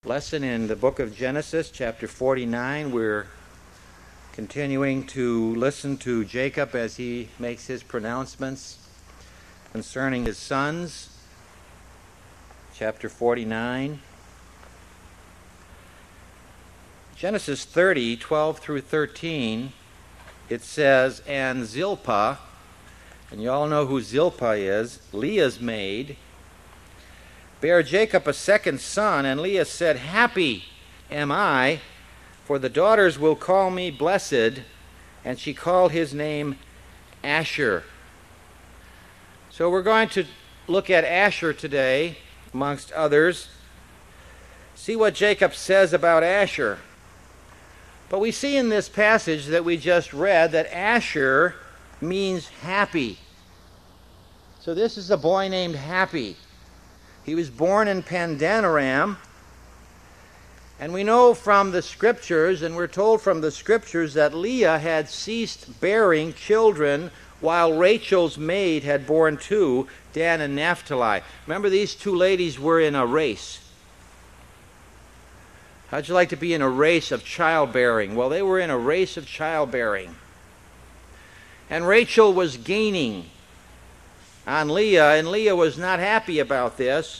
Lesson in the book of Genesis, chapter 49. We're continuing to listen to Jacob as he makes his pronouncements concerning his sons. Chapter 49. Genesis 30, 12 through 13, it says, "And Zilpah," and you all know who Zilpah is, Leah's maid, "bare Jacob a second son, and Leah said, Happy am I, for the daughters will call me blessed. And she called his name Asher." So we're going to look at Asher today, amongst others. See what Jacob says about Asher. But we see in this passage that we just read that Asher means happy. So this is a boy named Happy. He was born in Pandanaram, and we know from the Scriptures, and we're told from the Scriptures, that Leah had ceased bearing children while Rachel's maid had borne two, Dan and Naphtali. Remember, these two ladies were in a race. How'd you like to be in a race of childbearing? Well, they were in a race of childbearing. And Rachel was gaining on Leah, and Leah was not happy about this.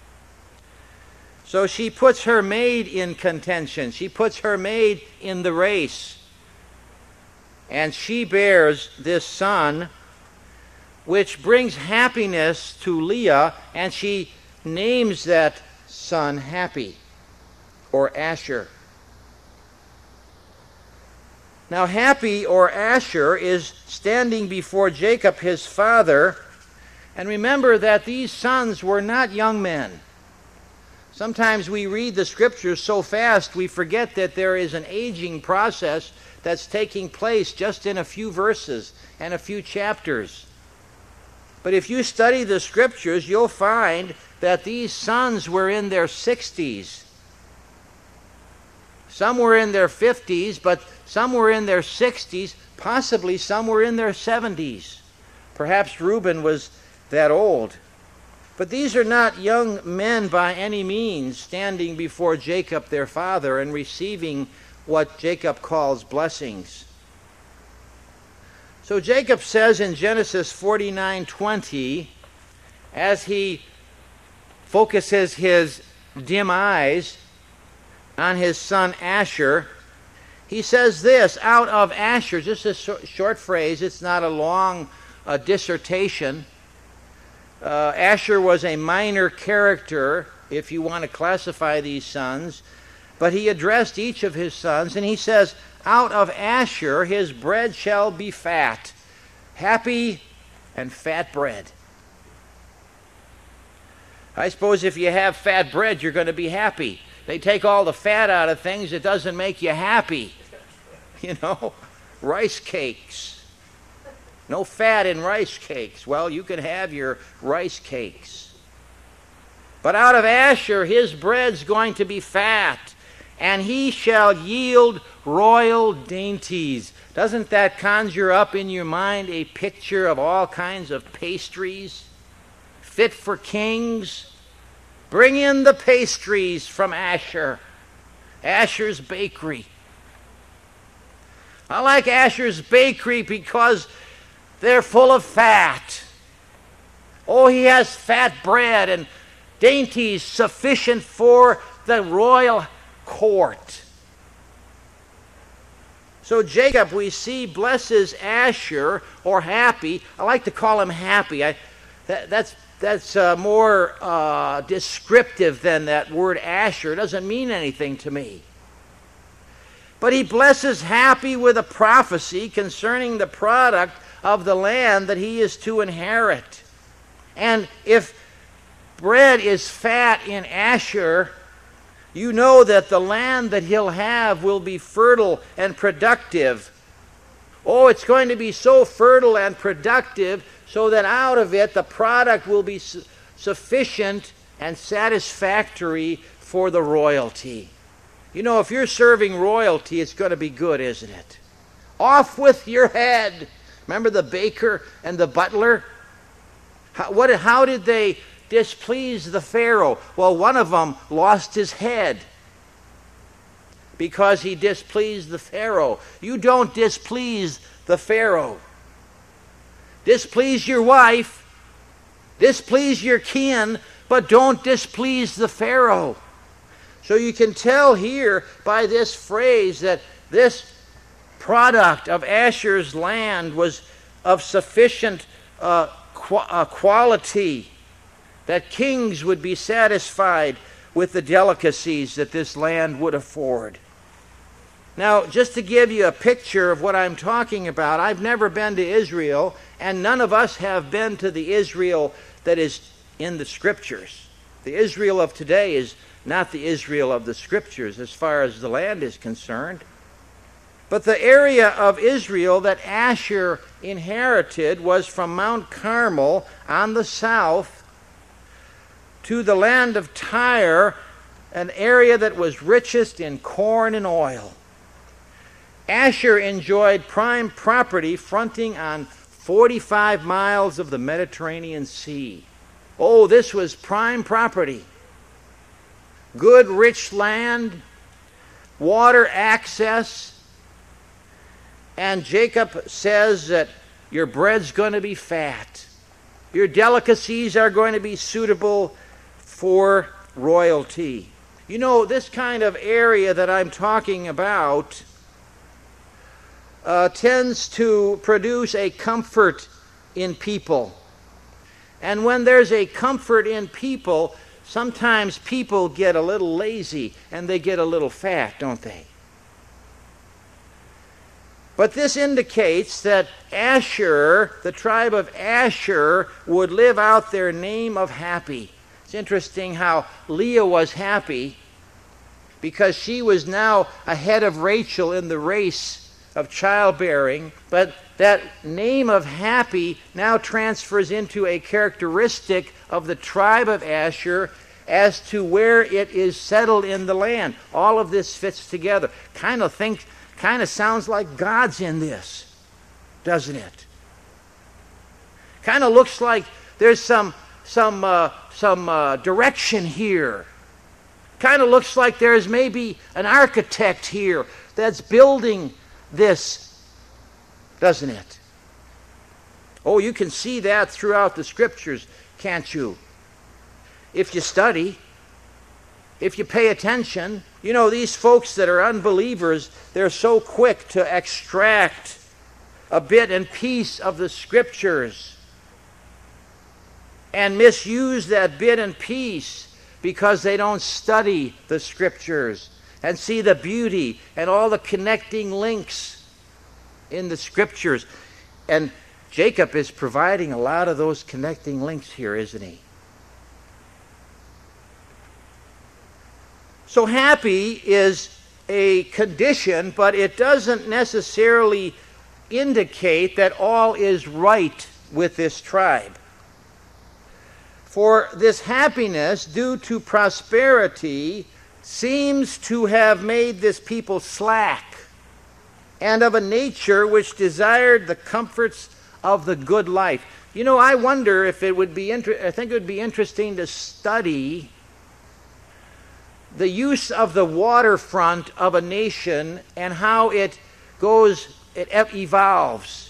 So she puts her maid in contention. She puts her maid in the race. And she bears this son, which brings happiness to Leah, and she names that son Happy, or Asher. Now, Happy, or Asher, is standing before Jacob, his father. And remember that these sons were not young men. Sometimes we read the Scriptures so fast we forget that there is an aging process that's taking place just in a few verses and a few chapters. But if you study the Scriptures, you'll find that these sons were in their 60s. Some were in their 50s, but some were in their 60s, possibly some were in their 70s. Perhaps Reuben was that old. But these are not young men by any means standing before Jacob their father and receiving what Jacob calls blessings. So Jacob says in Genesis 49:20, as he focuses his dim eyes on his son Asher, he says this, out of Asher, just a short phrase, it's not a long dissertation. Asher was a minor character, if you want to classify these sons, but he addressed each of his sons, and he says, out of Asher his bread shall be fat, happy and fat bread. I suppose if you have fat bread, you're going to be happy. They take all the fat out of things, it doesn't make you happy. You know, rice cakes. No fat in rice cakes. Well, you can have your rice cakes. But out of Asher, his bread's going to be fat, and he shall yield royal dainties. Doesn't that conjure up in your mind a picture of all kinds of pastries fit for kings? Bring in the pastries from Asher. Asher's Bakery. I like Asher's Bakery because they're full of fat. Oh, he has fat bread and dainties sufficient for the royal court. So Jacob, we see, blesses Asher, or Happy. I like to call him Happy. That's more descriptive than that word Asher. It doesn't mean anything to me. But he blesses Happy with a prophecy concerning the product of the land that he is to inherit. And if bread is fat in Asher, you know that the land that he'll have will be fertile and productive. Oh, it's going to be so fertile and productive so that out of it the product will be sufficient and satisfactory for the royalty. You know, if you're serving royalty, it's going to be good, isn't it? Off with your head. Remember the baker and the butler? How did they displease the Pharaoh? Well, one of them lost his head. because he displeased the Pharaoh. You don't displease the Pharaoh. Displease your wife, displease your kin, but don't displease the Pharaoh. So you can tell here by this phrase that this product of Asher's land was of sufficient quality that kings would be satisfied with the delicacies that this land would afford. Now, just to give you a picture of what I'm talking about, I've never been to Israel, and none of us have been to the Israel that is in the Scriptures. The Israel of today is not the Israel of the Scriptures as far as the land is concerned. But the area of Israel that Asher inherited was from Mount Carmel on the south to the land of Tyre, an area that was richest in corn and oil. Asher enjoyed prime property fronting on 45 miles of the Mediterranean Sea. Oh, this was prime property. Good, rich land, water access, and Jacob says that your bread's going to be fat. Your delicacies are going to be suitable for royalty. You know, this kind of area that I'm talking about tends to produce a comfort in people. And when there's a comfort in people, sometimes people get a little lazy and they get a little fat, don't they? But this indicates that Asher, the tribe of Asher, would live out their name of happy. It's interesting how Leah was happy because she was now ahead of Rachel in the race of childbearing, but that name of happy now transfers into a characteristic of the tribe of Asher as to where it is settled in the land. All of this fits together. Kind of sounds like God's in this, doesn't it? Kind of looks like there's some direction here. Kind of looks like there's maybe an architect here that's building this, doesn't it? Oh, you can see that throughout the Scriptures, can't you? If you study, if you pay attention. You know, these folks that are unbelievers, they're so quick to extract a bit and piece of the Scriptures and misuse that bit and piece because they don't study the Scriptures and see the beauty and all the connecting links in the Scriptures. And Jacob is providing a lot of those connecting links here, isn't he? So happy is a condition, but it doesn't necessarily indicate that all is right with this tribe. For this happiness due to prosperity seems to have made this people slack and of a nature which desired the comforts of the good life. You know, I wonder if it would be I think it would be interesting to study the use of the waterfront of a nation and how it evolves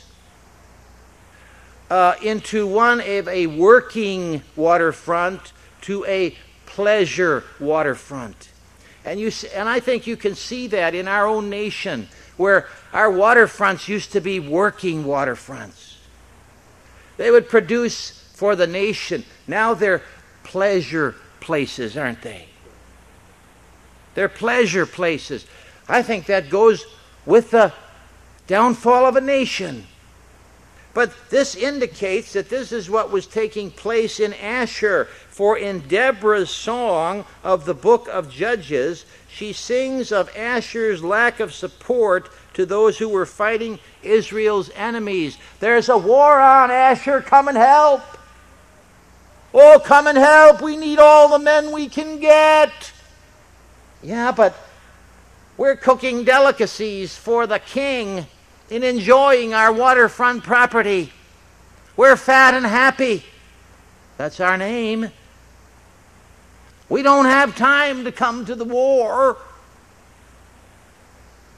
into one of a working waterfront to a pleasure waterfront. And I think you can see that in our own nation, where our waterfronts used to be working waterfronts. They would produce for the nation. Now they're pleasure places, aren't they? They're pleasure places. I think that goes with the downfall of a nation. But this indicates that this is what was taking place in Asher. For in Deborah's song of the book of Judges, she sings of Asher's lack of support to those who were fighting Israel's enemies. There's a war on, Asher, come and help. Oh, come and help. We need all the men we can get. Yeah, but we're cooking delicacies for the king in enjoying our waterfront property. We're fat and happy. That's our name. We don't have time to come to the war.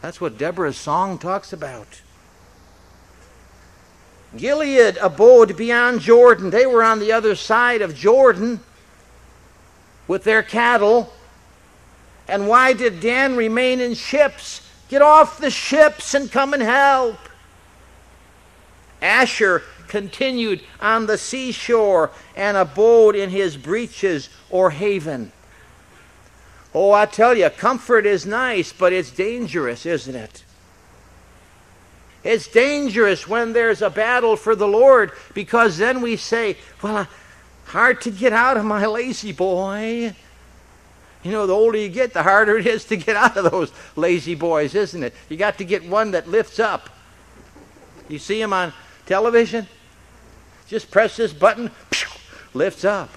That's what Deborah's song talks about. Gilead abode beyond Jordan. They were on the other side of Jordan with their cattle. And why did Dan remain in ships? Get off the ships and come and help. Asher continued on the seashore and abode in his breeches or haven. Oh, I tell you, comfort is nice, but it's dangerous, isn't it? It's dangerous when there's a battle for the Lord, because then we say, well, hard to get out of my lazy boy. You know, the older you get, the harder it is to get out of those lazy boys, isn't it? You got to get one that lifts up. You see him on television? Just press this button, lifts up.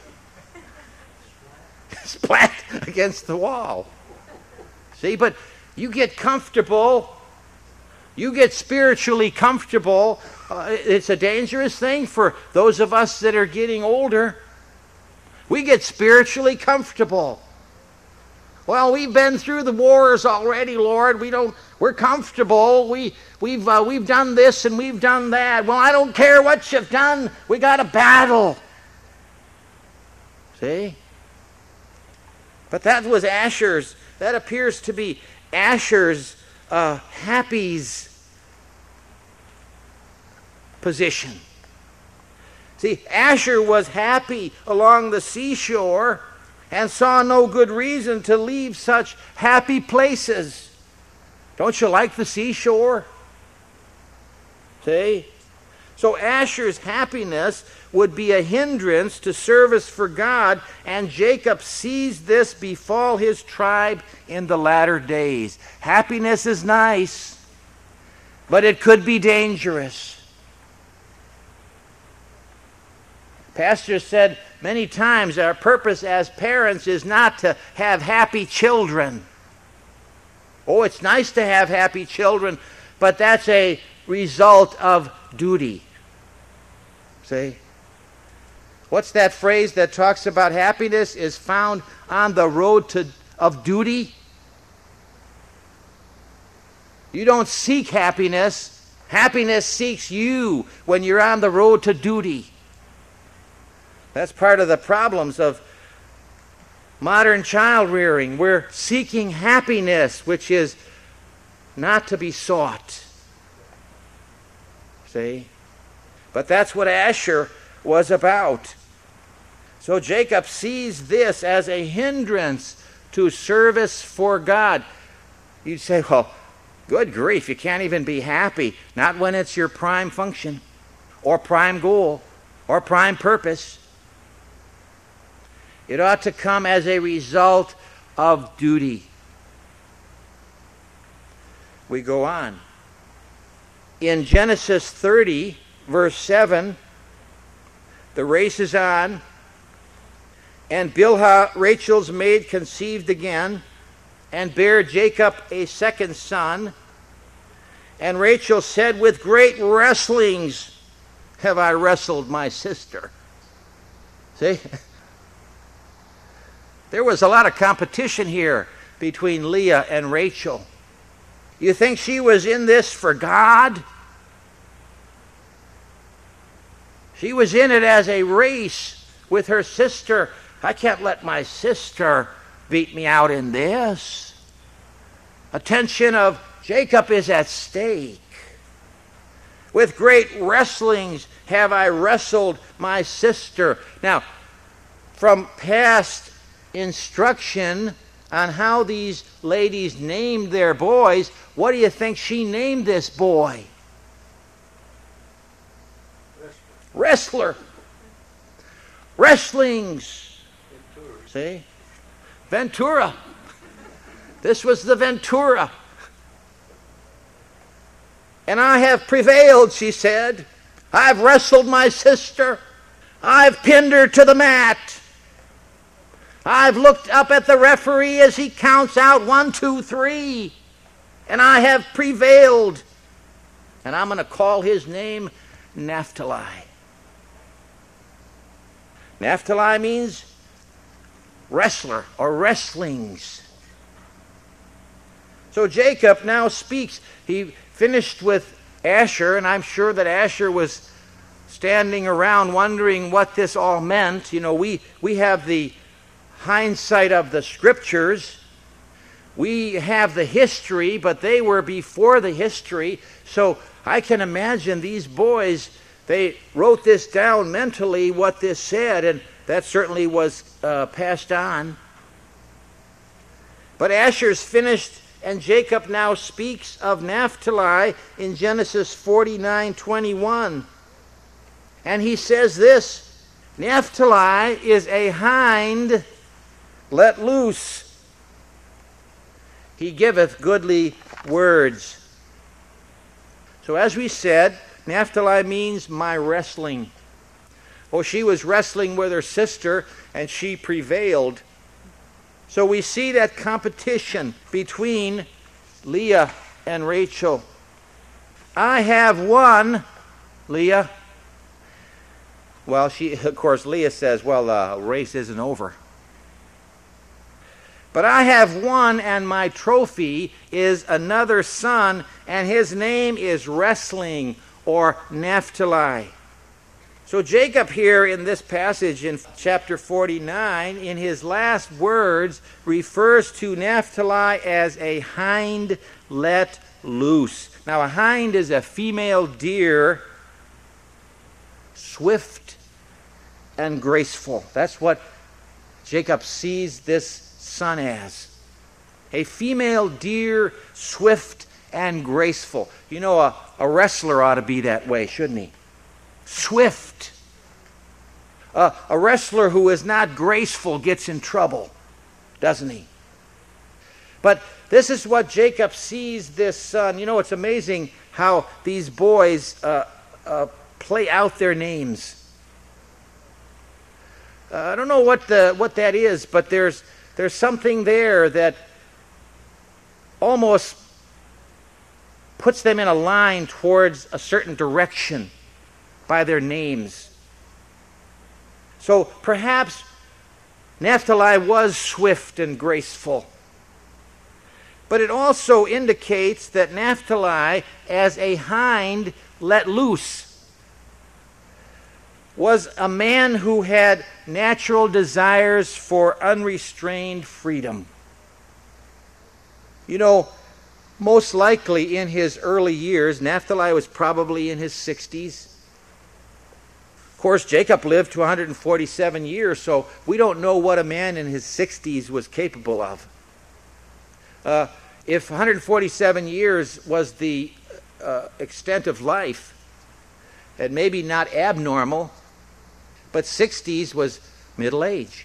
Splat against the wall. See, but you get comfortable. You get spiritually comfortable. It's a dangerous thing for those of us that are getting older. We get spiritually comfortable. Well, we've been through the wars already, Lord. We're comfortable. We've done this and we've done that. Well, I don't care what you've done. We got a battle. See? But that was Asher's. That appears to be Asher's happy's position. See, Asher was happy along the seashore and saw no good reason to leave such happy places. Don't you like the seashore? See? So Asher's happiness would be a hindrance to service for God, and Jacob sees this befall his tribe in the latter days. Happiness is nice, but it could be dangerous. Pastor said many times our purpose as parents is not to have happy children. Oh, it's nice to have happy children, but that's a result of duty. See? What's that phrase that talks about happiness is found on the road of duty? You don't seek happiness. Happiness seeks you when you're on the road to duty. That's part of the problems of modern child rearing. We're seeking happiness, which is not to be sought. See? But that's what Asher was about. So Jacob sees this as a hindrance to service for God. You'd say, well, good grief, you can't even be happy. Not when it's your prime function, or prime goal, or prime purpose. It ought to come as a result of duty. We go on. In Genesis 30, verse 7, the race is on, and Bilhah, Rachel's maid, conceived again, and bare Jacob a second son. And Rachel said, with great wrestlings have I wrestled my sister. See? There was a lot of competition here between Leah and Rachel. You think she was in this for God? She was in it as a race with her sister. I can't let my sister beat me out in this. Attention of Jacob is at stake. With great wrestlings have I wrestled my sister. Now, from past instruction on how these ladies named their boys, what do you think she named this boy? Wrestler. Wrestlings. See? Ventura. This was the Ventura. And I have prevailed, she said. I've wrestled my sister. I've pinned her to the mat. I've looked up at the referee as he counts out 1, 2, 3. And I have prevailed. And I'm going to call his name Naphtali. Naphtali means wrestler or wrestlings. So So Jacob now speaks. He finished with Asher, and I'm sure that Asher was standing around wondering what this all meant. You know, we have the hindsight of the Scriptures. We have the history, but they were before the history. So I can imagine these boys, they wrote this down mentally, what this said, and that certainly was passed on. But Asher's finished, and Jacob now speaks of Naphtali in Genesis 49:21. And he says this, Naphtali is a hind let loose. He giveth goodly words. So as we said, Naphtali means my wrestling. Oh, she was wrestling with her sister, and she prevailed. So we see that competition between Leah and Rachel. I have won, Leah. Well, of course, Leah says, well, the race isn't over. But I have won, and my trophy is another son, and his name is Wrestling, or Naphtali. So Jacob here in this passage in chapter 49, in his last words, refers to Naphtali as a hind let loose. Now a hind is a female deer, swift and graceful. That's what Jacob sees this son as. A female deer, swift and graceful. You know, a wrestler ought to be that way, shouldn't he? Swift. A wrestler who is not graceful gets in trouble, doesn't he? But this is what Jacob sees this son. You know, it's amazing how these boys play out their names. I don't know what that is, but there's something there that almost puts them in a line towards a certain direction by their names. So perhaps Naphtali was swift and graceful. But it also indicates that Naphtali, as a hind let loose, was a man who had natural desires for unrestrained freedom. You know, most likely in his early years, Naphtali was probably in his 60s. Of course, Jacob lived to 147 years, so we don't know what a man in his 60s was capable of. If 147 years was the extent of life, and maybe not abnormal, but 60s was middle age.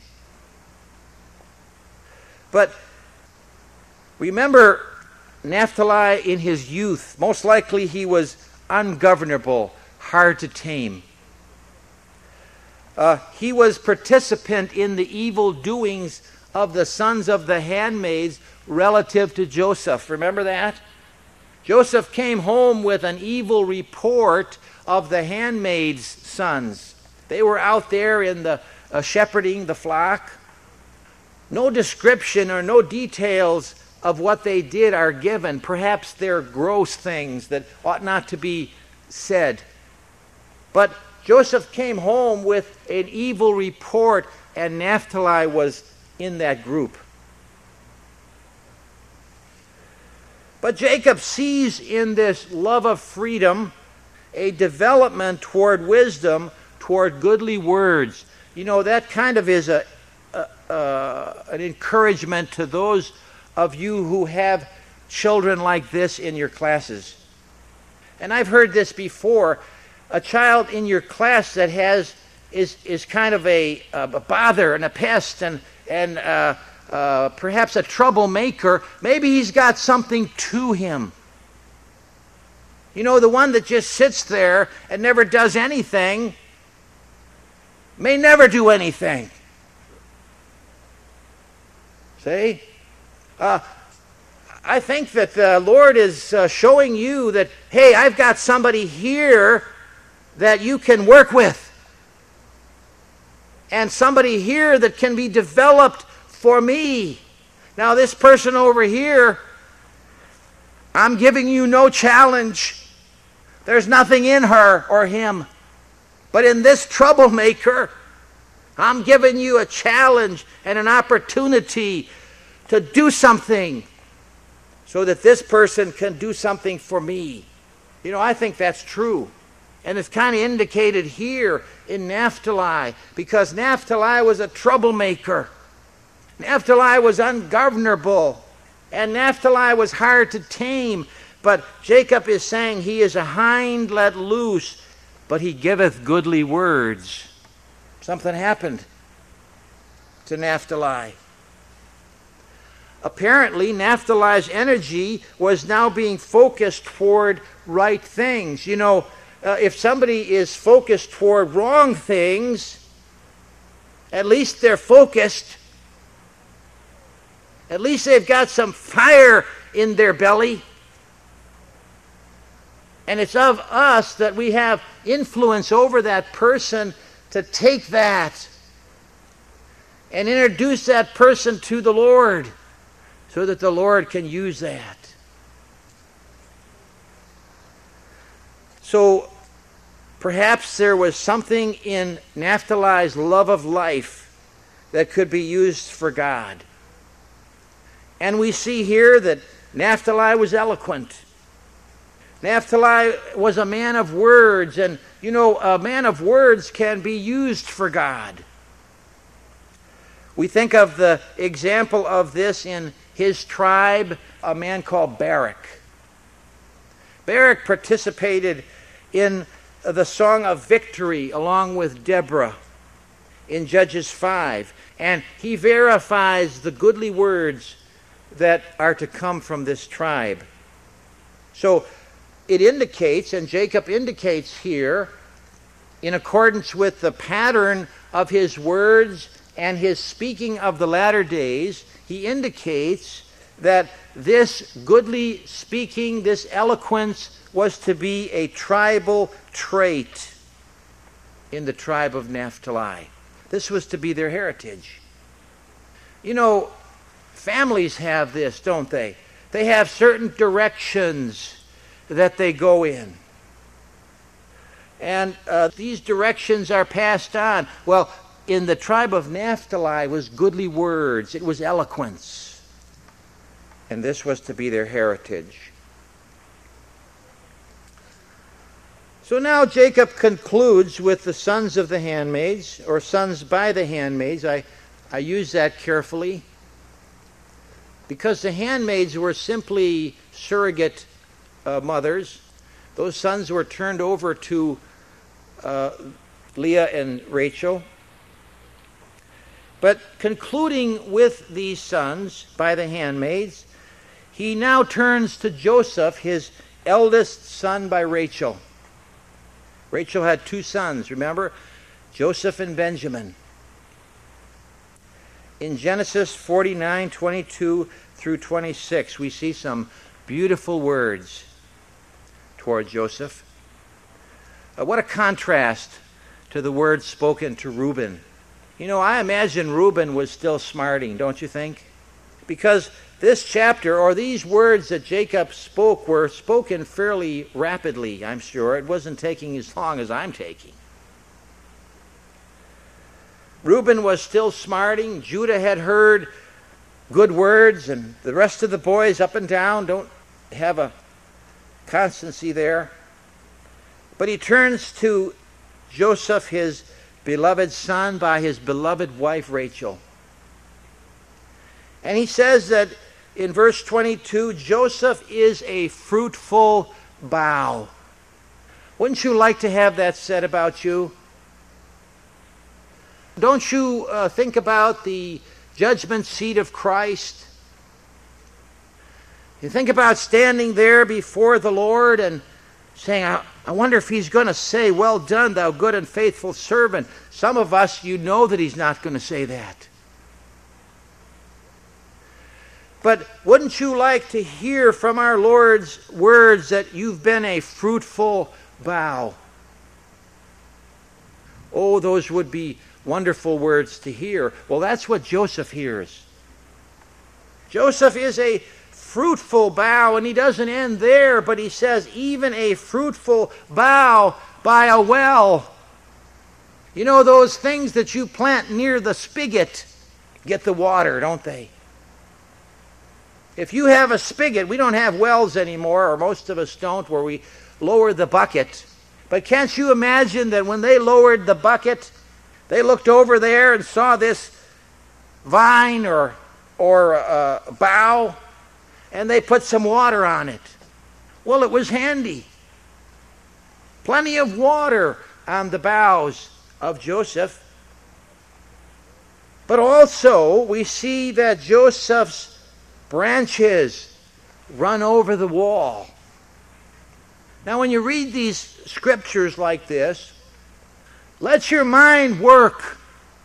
But remember Naphtali in his youth. Most likely he was ungovernable, hard to tame. He was participant in the evil doings of the sons of the handmaids relative to Joseph. Remember that? Joseph came home with an evil report of the handmaids' sons. They were out there in the shepherding the flock. No description or no details of what they did are given. Perhaps they're gross things that ought not to be said. But Joseph came home with an evil report, and Naphtali was in that group. But Jacob sees in this love of freedom a development toward wisdom, toward goodly words. You know, that kind of is an encouragement to those of you who have children like this in your classes. And I've heard this before. A child in your class that is kind of a bother and a pest and perhaps a troublemaker, maybe he's got something to him. You know, the one that just sits there and never does anything may never do anything. See? I think that the Lord is showing you that, hey, I've got somebody here that you can work with. And somebody here that can be developed for me. Now this person over here, I'm giving you no challenge. There's nothing in her or him. But in this troublemaker, I'm giving you a challenge and an opportunity to do something so that this person can do something for me. You know, I think that's true. And it's kind of indicated here in Naphtali, because Naphtali was a troublemaker. Naphtali was ungovernable, and Naphtali was hard to tame. But Jacob is saying he is a hind let loose, but he giveth goodly words. Something happened to Naphtali. Apparently, Naphtali's energy was now being focused toward right things. You know, if somebody is focused toward wrong things, at least they're focused. At least they've got some fire in their belly. And it's of us that we have influence over that person to take that and introduce that person to the Lord so that the Lord can use that. So perhaps there was something in Naphtali's love of life that could be used for God. And we see here that Naphtali was eloquent. Naphtali was a man of words, and you know, a man of words can be used for God. We think of the example of this in his tribe, a man called Barak. Barak participated in the song of victory along with Deborah in Judges 5, and he verifies the goodly words that are to come from this tribe. So it indicates, and Jacob indicates here, in accordance with the pattern of his words and his speaking of the latter days, he indicates that this goodly speaking, this eloquence, was to be a tribal trait in the tribe of Naphtali. This was to be their heritage. You know, families have this, don't they? They have certain directions that they go in. And these directions are passed on. Well, in the tribe of Naphtali was goodly words. It was eloquence. And this was to be their heritage. So now Jacob concludes with the sons of the handmaids, or sons by the handmaids. I use that carefully, because the handmaids were simply surrogate mothers. Those sons were turned over to Leah and Rachel. But concluding with these sons by the handmaids, he now turns to Joseph, his eldest son by Rachel. Rachel had two sons, remember? Joseph and Benjamin. In Genesis 49:22 through 26, we see some beautiful words toward Joseph. What a contrast to the words spoken to Reuben. You know, I imagine Reuben was still smarting, don't you think? Because this chapter, or these words that Jacob spoke, were spoken fairly rapidly, I'm sure. It wasn't taking as long as I'm taking. Reuben was still smarting. Judah had heard good words, and the rest of the boys up and down don't have a constancy there. But he turns to Joseph, his beloved son, by his beloved wife Rachel. And he says that in verse 22, Joseph is a fruitful bough. Wouldn't you like to have that said about you? Don't you think about the judgment seat of Christ? You think about standing there before the Lord and saying, I wonder if he's going to say, "Well done, thou good and faithful servant." Some of us, you know that he's not going to say that. But wouldn't you like to hear from our Lord's words that you've been a fruitful bough? Oh, those would be wonderful words to hear. Well, that's what Joseph hears. Joseph is a fruitful bough, and he doesn't end there, but he says, even a fruitful bough by a well. You know, those things that you plant near the spigot get the water, don't they? If you have a spigot, we don't have wells anymore, or most of us don't, where we lower the bucket. But can't you imagine that when they lowered the bucket, they looked over there and saw this vine or bough, and they put some water on it. Well, it was handy. Plenty of water on the boughs of Joseph. But also, we see that Joseph's branches run over the wall. Now, when you read these scriptures like this, let your mind work.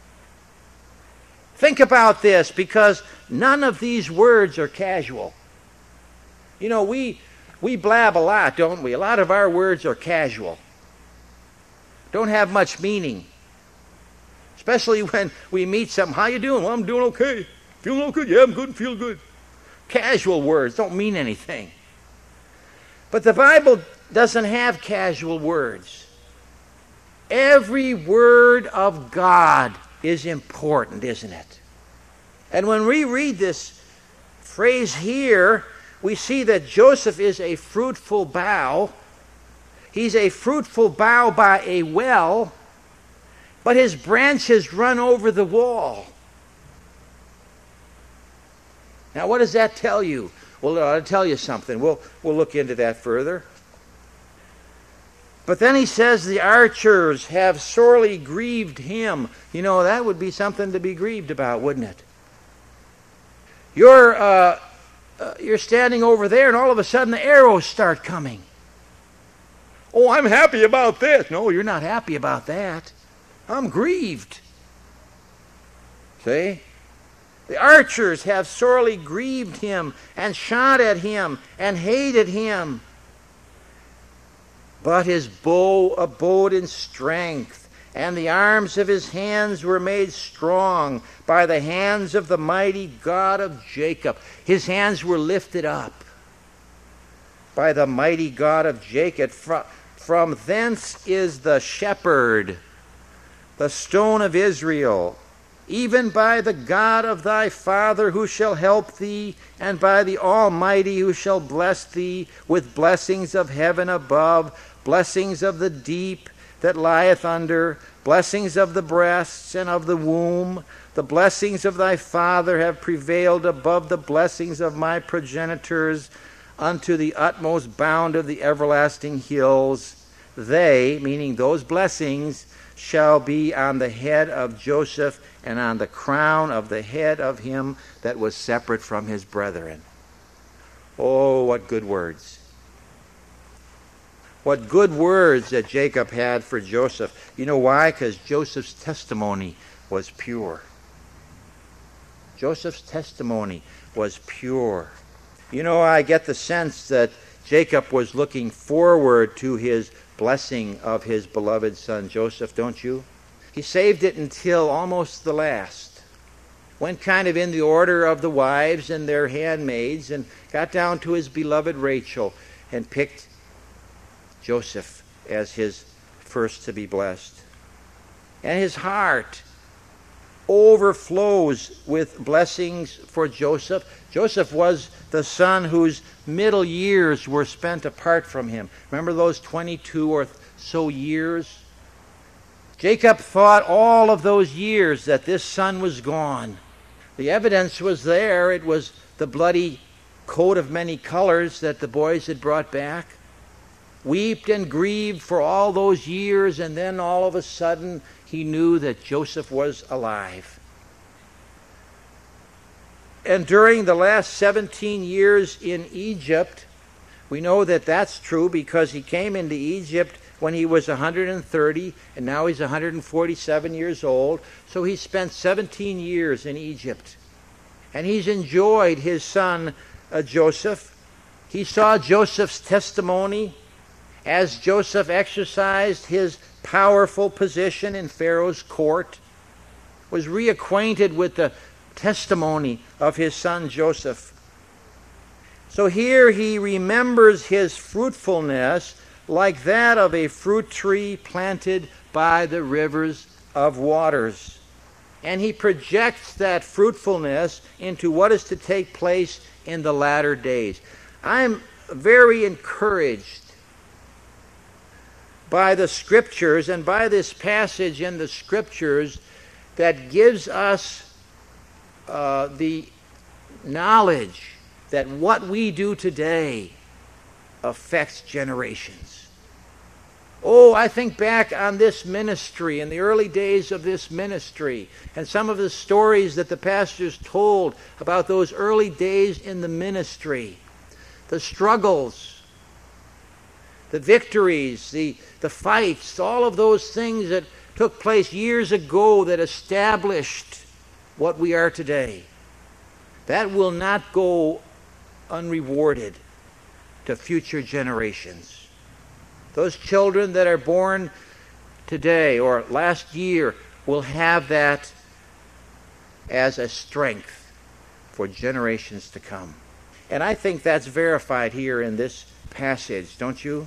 Think about this, because none of these words are casual. You know, we blab a lot, don't we? A lot of our words are casual. Don't have much meaning. Especially when we meet something. How you doing? Well, I'm doing okay. Feeling all good? Yeah, I'm good. Feel good. Casual words don't mean anything. But the Bible doesn't have casual words. Every word of God is important, isn't it? And when we read this phrase here, we see that Joseph is a fruitful bough. He's a fruitful bough by a well, but his branches run over the wall. Now, what does that tell you? Well, it ought to tell you something. We'll look into that further. But then he says the archers have sorely grieved him. You know, that would be something to be grieved about, wouldn't it? You're standing over there, and all of a sudden the arrows start coming. Oh, I'm happy about this. No, you're not happy about that. I'm grieved. See? The archers have sorely grieved him and shot at him and hated him. But his bow abode in strength, and the arms of his hands were made strong by the hands of the mighty God of Jacob. His hands were lifted up by the mighty God of Jacob. From thence is the shepherd, the stone of Israel, even by the God of thy father who shall help thee, and by the Almighty who shall bless thee with blessings of heaven above, blessings of the deep that lieth under, blessings of the breasts and of the womb. The blessings of thy father have prevailed above the blessings of my progenitors unto the utmost bound of the everlasting hills. They, meaning those blessings, shall be on the head of Joseph and on the crown of the head of him that was separate from his brethren. Oh, what good words. What good words that Jacob had for Joseph. You know why? Because Joseph's testimony was pure. Joseph's testimony was pure. You know, I get the sense that Jacob was looking forward to his blessing of his beloved son Joseph, don't you? He saved it until almost the last. Went kind of in the order of the wives and their handmaids and got down to his beloved Rachel and picked Joseph as his first to be blessed. And his heart overflows with blessings for Joseph. Joseph was the son whose middle years were spent apart from him. Remember those 22 or so years? Jacob thought all of those years that this son was gone. The evidence was there. It was the bloody coat of many colors that the boys had brought back. Wept and grieved for all those years, and then all of a sudden he knew that Joseph was alive. And during the last 17 years in Egypt, we know that that's true because he came into Egypt when he was 130, and now he's 147 years old. So he spent 17 years in Egypt. And he's enjoyed his son Joseph. He saw Joseph's testimony as Joseph exercised his powerful position in Pharaoh's court, was reacquainted with the testimony of his son Joseph. So here he remembers his fruitfulness like that of a fruit tree planted by the rivers of waters. And he projects that fruitfulness into what is to take place in the latter days. I'm very encouraged by the Scriptures and by this passage in the Scriptures that gives us the knowledge that what we do today affects generations. Oh, I think back on this ministry, in the early days of this ministry, and some of the stories that the pastors told about those early days in the ministry. The struggles, the victories, the fights, all of those things that took place years ago that established what we are today. That will not go unrewarded to future generations. Those children that are born today or last year will have that as a strength for generations to come. And I think that's verified here in this passage, don't you?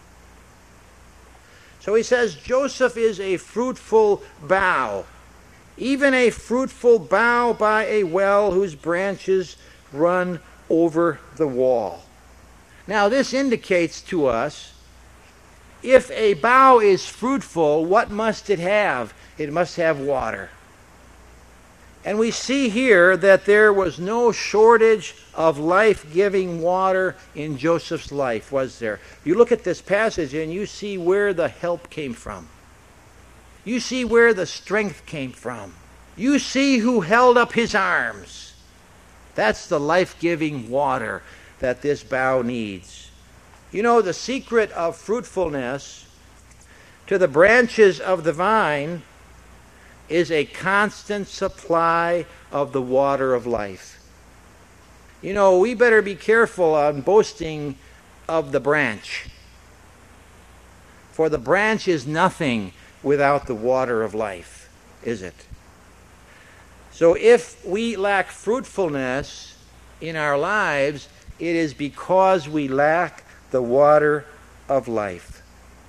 So he says, Joseph is a fruitful bough, even a fruitful bough by a well whose branches run over the wall. Now this indicates to us, if a bough is fruitful, what must it have? It must have water. And we see here that there was no shortage of life-giving water in Joseph's life, was there? You look at this passage and you see where the help came from. You see where the strength came from. You see who held up his arms. That's the life-giving water that this bough needs. You know, the secret of fruitfulness to the branches of the vine is a constant supply of the water of life. You know, we better be careful on boasting of the branch. For the branch is nothing without the water of life, is it? So if we lack fruitfulness in our lives, it is because we lack the water of life.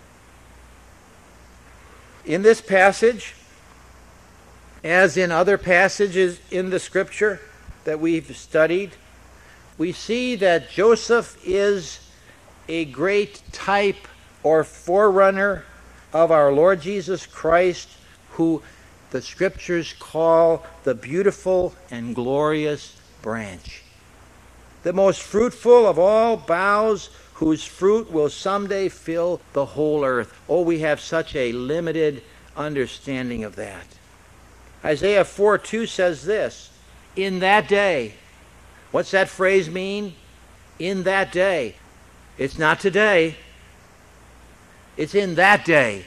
In this passage, as in other passages in the Scripture that we've studied, we see that Joseph is a great type or forerunner of our Lord Jesus Christ, who the Scriptures call the beautiful and glorious branch. The most fruitful of all boughs, whose fruit will someday fill the whole earth. Oh, we have such a limited understanding of that. Isaiah 4:2 says this, in that day. What's that phrase mean? In that day. It's not today. It's in that day.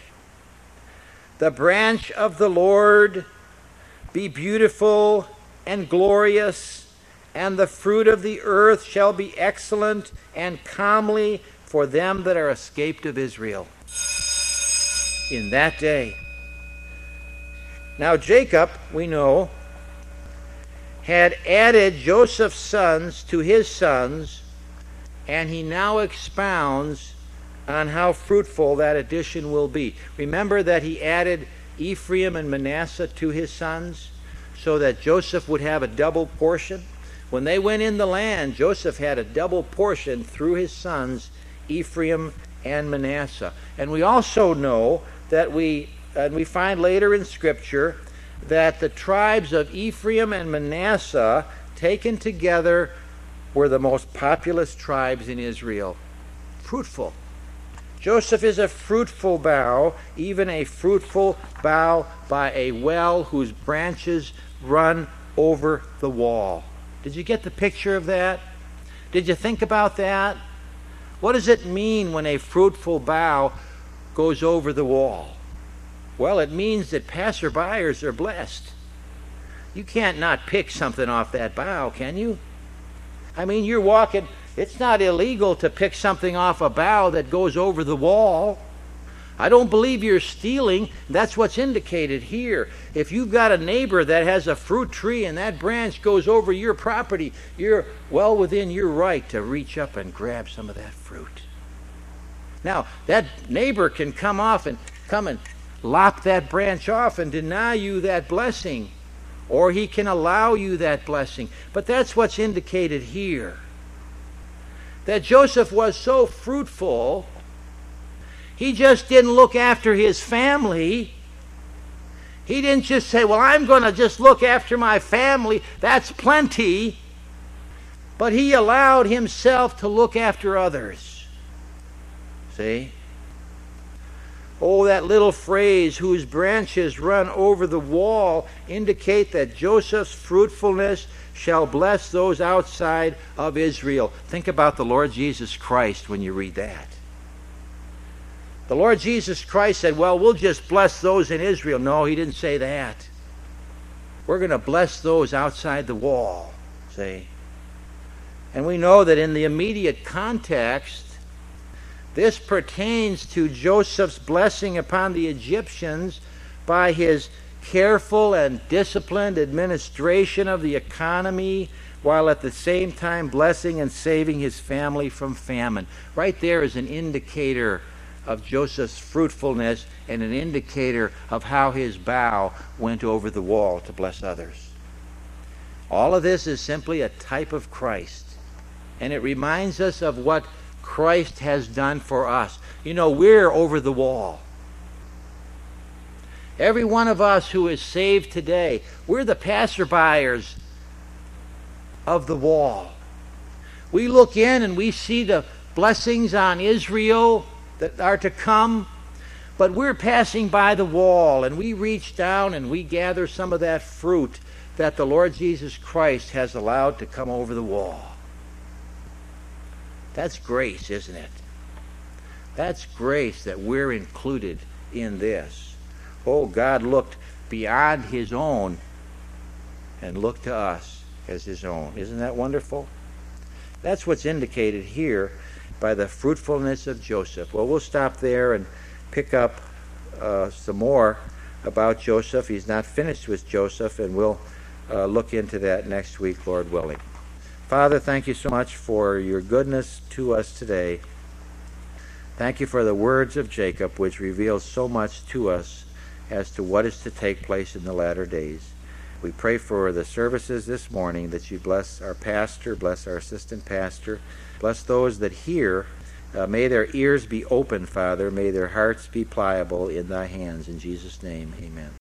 The branch of the Lord be beautiful and glorious, and the fruit of the earth shall be excellent and comely for them that are escaped of Israel. In that day. Now Jacob, we know, had added Joseph's sons to his sons, and he now expounds on how fruitful that addition will be. Remember that he added Ephraim and Manasseh to his sons so that Joseph would have a double portion. When they went in the land, Joseph had a double portion through his sons, Ephraim and Manasseh. And we also know that we find later in Scripture that the tribes of Ephraim and Manasseh, taken together, were the most populous tribes in Israel. Fruitful. Joseph is a fruitful bough, even a fruitful bough by a well whose branches run over the wall. Did you get the picture of that? Did you think about that? What does it mean when a fruitful bough goes over the wall? Well, it means that passerbyers are blessed. You can't not pick something off that bough, can you? I mean, you're walking. It's not illegal to pick something off a bough that goes over the wall. I don't believe you're stealing. That's what's indicated here. If you've got a neighbor that has a fruit tree and that branch goes over your property, you're well within your right to reach up and grab some of that fruit. Now, that neighbor can come and lop that branch off and deny you that blessing, or he can allow you that blessing. But that's what's indicated here. That Joseph was so fruitful, he just didn't look after his family. He didn't just say, well, I'm going to just look after my family. That's plenty. But he allowed himself to look after others. See? Oh, that little phrase, whose branches run over the wall, indicate that Joseph's fruitfulness shall bless those outside of Israel. Think about the Lord Jesus Christ when you read that. The Lord Jesus Christ said, well, we'll just bless those in Israel. No, he didn't say that. We're going to bless those outside the wall. See? And we know that in the immediate context, this pertains to Joseph's blessing upon the Egyptians by his careful and disciplined administration of the economy, while at the same time blessing and saving his family from famine. Right there is an indicator of Joseph's fruitfulness and an indicator of how his bow went over the wall to bless others. All of this is simply a type of Christ, and it reminds us of what Christ has done for us. You know, we're over the wall. Every one of us who is saved today, we're the passerbyers of the wall. We look in and we see the blessings on Israel that are to come, but we're passing by the wall, and we reach down and we gather some of that fruit that the Lord Jesus Christ has allowed to come over the wall. That's grace, isn't it? That's grace that we're included in this. Oh, God looked beyond his own and looked to us as his own. Isn't that wonderful? That's what's indicated here by the fruitfulness of Joseph. Well, we'll stop there and pick up some more about Joseph. He's not finished with Joseph, and we'll look into that next week, Lord willing. Father, thank you so much for your goodness to us today. Thank you for the words of Jacob, which reveals so much to us as to what is to take place in the latter days. We pray for the services this morning, that you bless our pastor, bless our assistant pastor, bless those that hear. May their ears be open, Father. May their hearts be pliable in thy hands. In Jesus' name, amen.